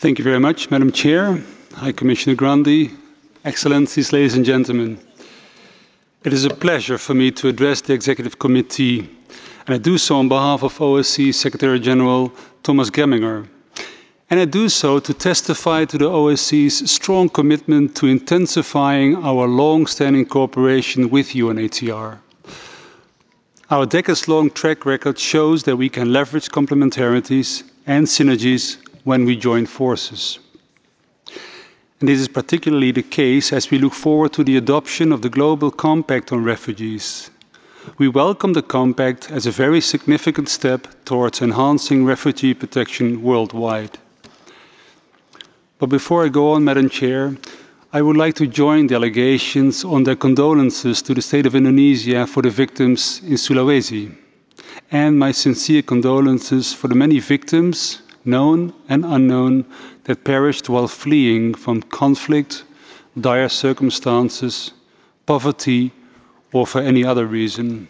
Thank you very much, Madam Chair, High Commissioner Grandi, Excellencies, ladies and gentlemen. It is a pleasure for me to address the Executive Committee, and I do so on behalf of OSCE Secretary General Thomas Gemminger. And I do so to testify to the OSCE's strong commitment to intensifying our long-standing cooperation with UNHCR. Our decades-long track record shows that we can leverage complementarities and synergies when we join forces. And this is particularly the case as we look forward to the adoption of the Global Compact on Refugees. We welcome the Compact as a very significant step towards enhancing refugee protection worldwide. But before I go on, Madam Chair, I would like to join delegations on their condolences to the state of Indonesia for the victims in Sulawesi, and my sincere condolences for the many victims, known and unknown, that perished while fleeing from conflict, dire circumstances, poverty, or for any other reason.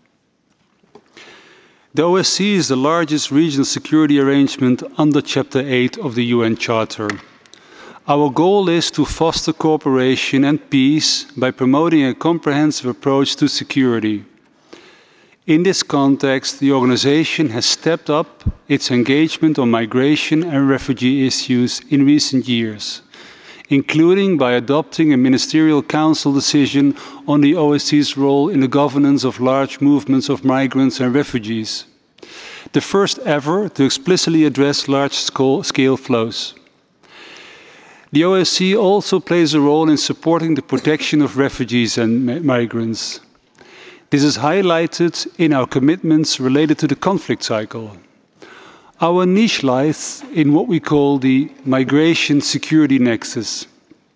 The OSCE is the largest regional security arrangement under Chapter 8 of the UN Charter. Our goal is to foster cooperation and peace by promoting a comprehensive approach to security. In this context, the organization has stepped up its engagement on migration and refugee issues in recent years, including by adopting a Ministerial Council decision on the OSCE's role in the governance of large movements of migrants and refugees, the first ever to explicitly address large-scale flows. The OSCE also plays a role in supporting the protection of refugees and migrants. This is highlighted in our commitments related to the conflict cycle. Our niche lies in what we call the migration security nexus.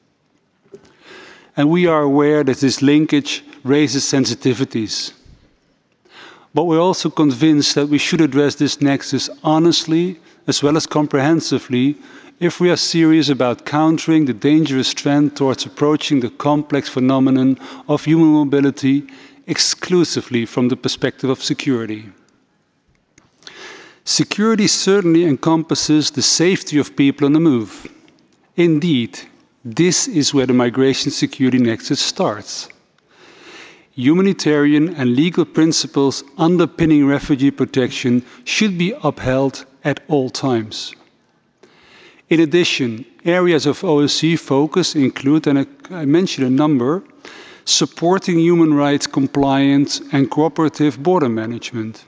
And we are aware that this linkage raises sensitivities. But we're also convinced that we should address this nexus honestly as well as comprehensively if we are serious about countering the dangerous trend towards approaching the complex phenomenon of human mobility exclusively from the perspective of security. Security certainly encompasses the safety of people on the move. Indeed, this is where the migration security nexus starts. Humanitarian and legal principles underpinning refugee protection should be upheld at all times. In addition, areas of OSCE focus include, and I mentioned a number, supporting human rights compliance and cooperative border management,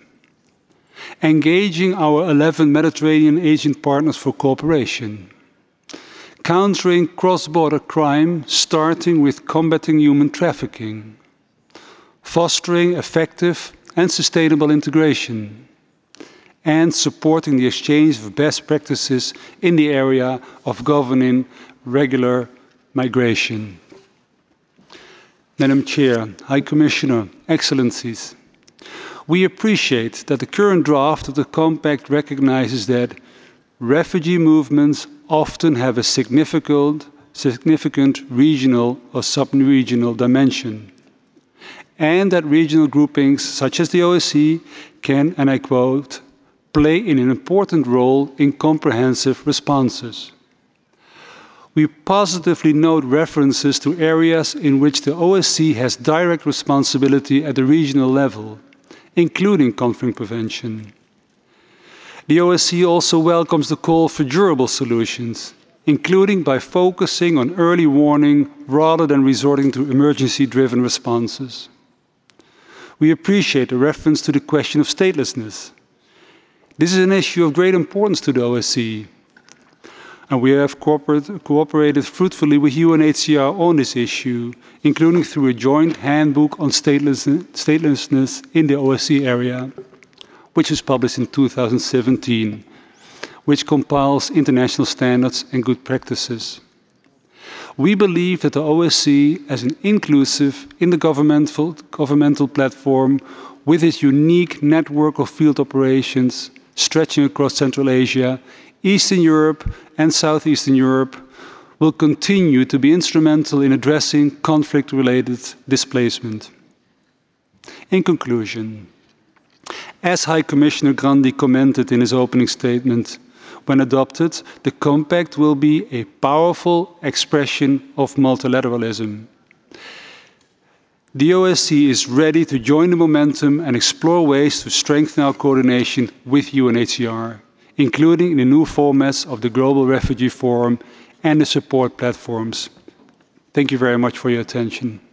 engaging our 11 Mediterranean agent partners for cooperation, countering cross-border crime, starting with combating human trafficking, fostering effective and sustainable integration, and supporting the exchange of best practices in the area of governing regular migration. Madam Chair, High Commissioner, Excellencies, we appreciate that the current draft of the Compact recognizes that refugee movements often have a significant regional or sub-regional dimension, and that regional groupings such as the OSCE can, and I quote, play an important role in comprehensive responses. We positively note references to areas in which the OSCE has direct responsibility at the regional level, including conflict prevention. The OSCE also welcomes the call for durable solutions, including by focusing on early warning rather than resorting to emergency-driven responses. We appreciate the reference to the question of statelessness. This is an issue of great importance to the OSCE, and we have cooperated fruitfully with UNHCR on this issue, including through a joint handbook on statelessness in the OSCE area, which was published in 2017, which compiles international standards and good practices. We believe that the OSCE, as an inclusive intergovernmental platform with its unique network of field operations stretching across Central Asia, Eastern Europe and Southeastern Europe, will continue to be instrumental in addressing conflict-related displacement. In conclusion, as High Commissioner Grandi commented in his opening statement, When adopted, the Compact will be a powerful expression of multilateralism. The OSCE is ready to join the momentum and explore ways to strengthen our coordination with UNHCR, including in the new formats of the Global Refugee Forum and the support platforms. Thank you very much for your attention.